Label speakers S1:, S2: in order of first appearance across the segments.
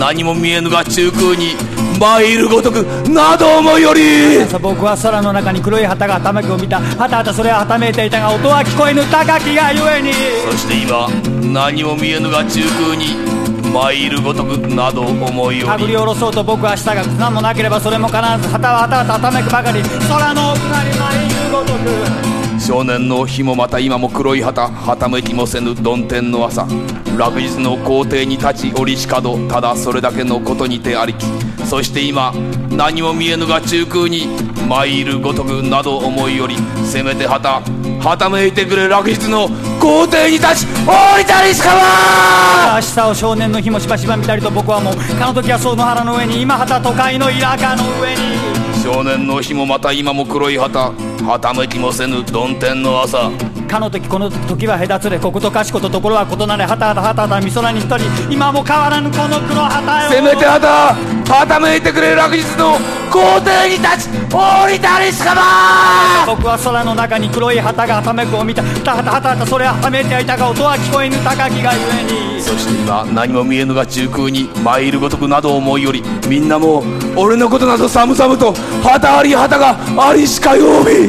S1: 何も見えぬが中空に参るごとくなど思いより、
S2: 僕は空の中に黒い旗がはためくを見た。はたはたそれははためいていたが音は聞こえぬ高きがゆえに、
S1: そして今何も見えぬが中空に参るごとくなど思いより、
S2: 手繰り下ろそうと僕はしたが何もなければそれも必ず旗ははたはたはためくばかり、空の奥なり参るごとく。
S1: 少年の日もまた今も黒い旗はためきもせぬ曇天の朝、落日の皇帝に立ち折りし角、ただそれだけのことにてありき。そして今何も見えぬが中空に参るごとくなど思いより、せめて旗はためいてくれ落日の皇帝に立ち降りたりしかは。
S2: 明日を少年の日もしばしば見たりと僕はもう、かの時はその原の上に、今旗都会の田舎の上に。
S1: 少年の日もまた今も黒い旗はためきもせぬ曇天の朝、
S2: かの時この時は隔つれ、こことかしことところは異なれ、はたはたはたはたみそらに一人、今も変わらぬこの黒旗よ。
S1: せめて旗はためいてくれ落日の皇帝に立ち降りたりしかば。
S2: 僕は空の中に黒い旗がはためくを見た。はたはたはたはたそれははためいていたが音は聞こえぬ高きがゆえに、
S1: そして今何も見えぬが中空に参るごとくなど思いより、みんなもう俺のことなど寒々と旗あり旗がありしかようび。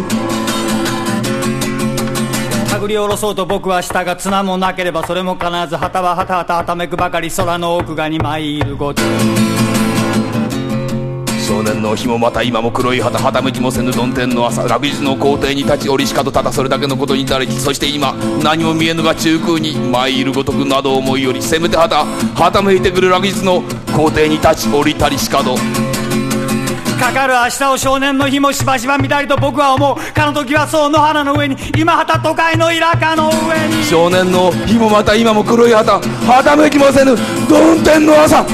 S2: 手繰り下ろそうと僕はしたが綱もなければそれも必ず旗ははたはたはためくばかり、空の奥がに参るごとく。
S1: 少年の日もまた今も黒い旗はためきもせぬ曇天の朝、落日の皇帝に立ち折りし角、ただそれだけのことになり。そして今何も見えぬが中空に参るごとくなど思いより、せめて旗はためいてくる落日の皇帝に立ち降りたりし角。
S2: かかる明日を少年の日もしばしば見たりと僕は思う。かの時はそう野原の上に、今旗都会の田舎の上に。
S1: 少年の日もまた今も黒い旗はためきもせぬ曇天の朝。